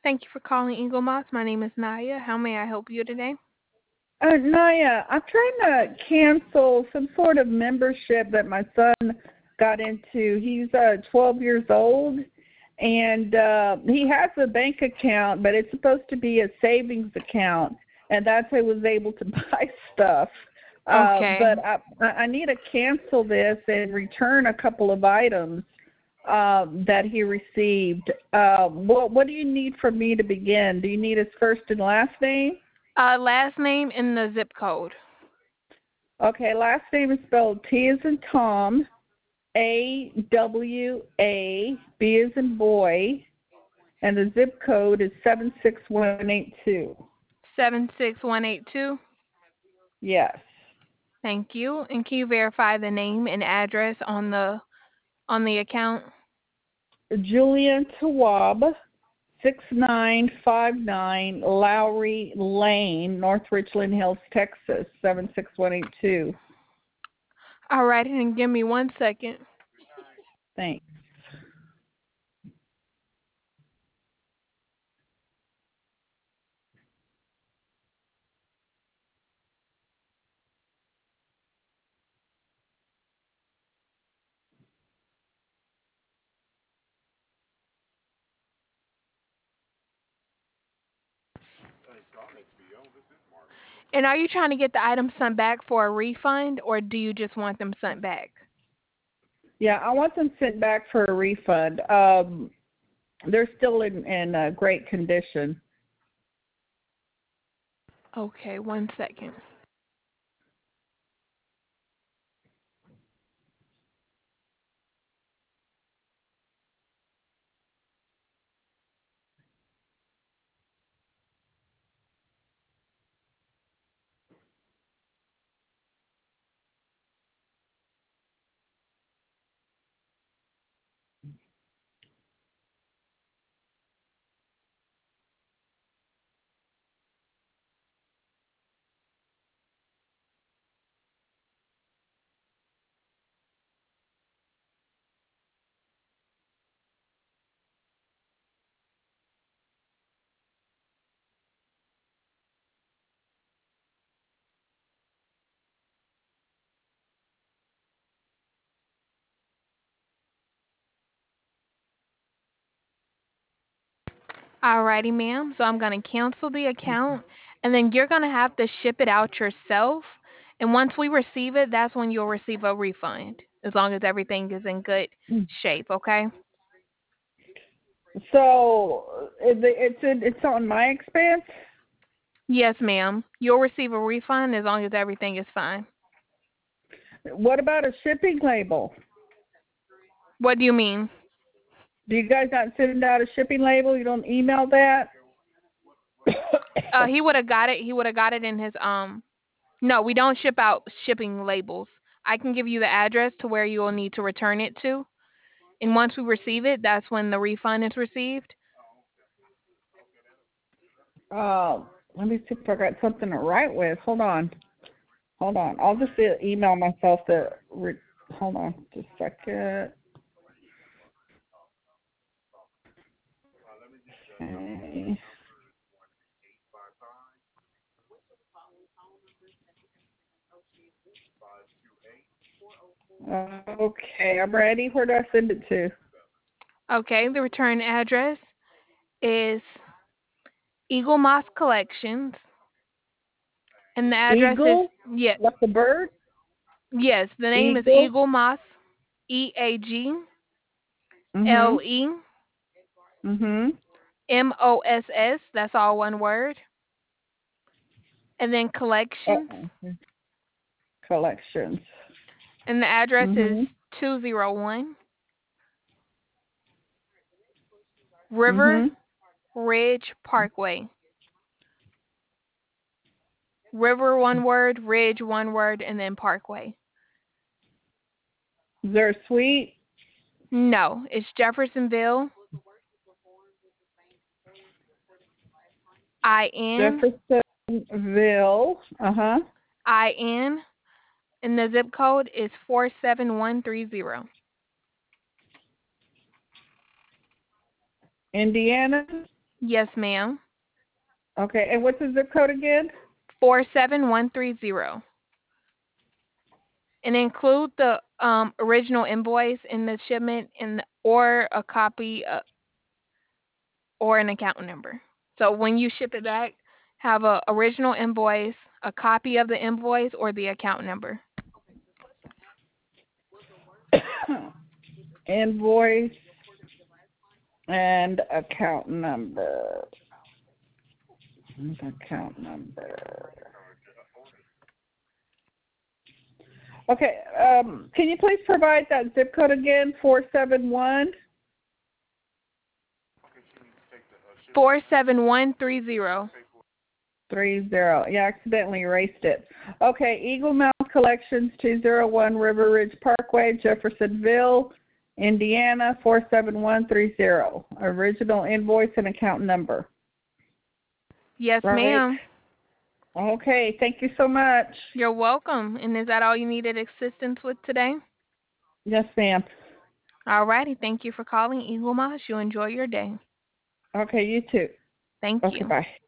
Thank you for calling Eagle Moss. My name is Naya. How may I help you today? Naya, I'm trying to cancel some sort of membership that my son got into. He's 12 years old, and he has a bank account, but it's supposed to be a savings account, and that's how he was able to buy stuff. Okay. But I need to cancel this and return a couple of items that he received. What do you need from me to begin? Do you need his first and last name? Last name and the zip code. Okay, last name is spelled T as in Tom, AWA, B as in boy, and the zip code is 76182. 76182. Yes. Thank you. And can you verify the name and address on the account? Julian Tawab, 6959 Lowry Lane, North Richland Hills, Texas, 76182. All right, and give me 1 second. Thanks. And are you trying to get the items sent back for a refund, or do you just want them sent back? Yeah, I want them sent back for a refund. They're still in great condition. Okay, 1 second. Alrighty, ma'am. So I'm gonna cancel the account, and then you're gonna have to ship it out yourself. And once we receive it, that's when you'll receive a refund, as long as everything is in good shape. Okay? So it's on my expense. Yes, ma'am. You'll receive a refund as long as everything is fine. What about a shipping label? What do you mean? Do you guys not send out a shipping label? You don't email that? He would have got it. He would have got it in his No, we don't ship out shipping labels. I can give you the address to where you will need to return it to. And once we receive it, that's when the refund is received. Let me see if I got something to write with. Hold on. I'll just email myself hold on just a second. Okay. Okay, I'm ready. Where do I send it to? Okay, the return address is Eagle Moss Collections, and the address is Eagle? yes, Like the bird? yes. The name is Eagle? Eagle Moss, Mhm. EAGLEMOSS. Mhm. That's all one word. And then Collections, Uh-uh. Collections. and the address is Mhm. 201 River Mhm. Ridge Parkway. River one word, Ridge one word, and then Parkway. Is there a suite? No, it's Jeffersonville, IN, Jeffersonville. Uh-huh. IN, and the zip code is 47130. Indiana. Yes, ma'am. Okay, and what's the zip code again? 47130. And include the original invoice in the shipment or a copy or an account number. So when you ship it back, have a original invoice, a copy of the invoice, or the account number. Invoice and account number. Account number. Okay, can you please provide that zip code again? 471? 47130. 30. Yeah, I accidentally erased it. Okay, Eagle Mountain Collections, 201 River Ridge Parkway, Jeffersonville, Indiana, 47130. Original invoice and account number. Yes, Right. ma'am. Okay, thank you so much. You're welcome. And is that all you needed assistance with today? Yes, ma'am. Alrighty. Thank you for calling Eagle Moss. You enjoy your day. Okay, you too. Thank Okay, you. bye.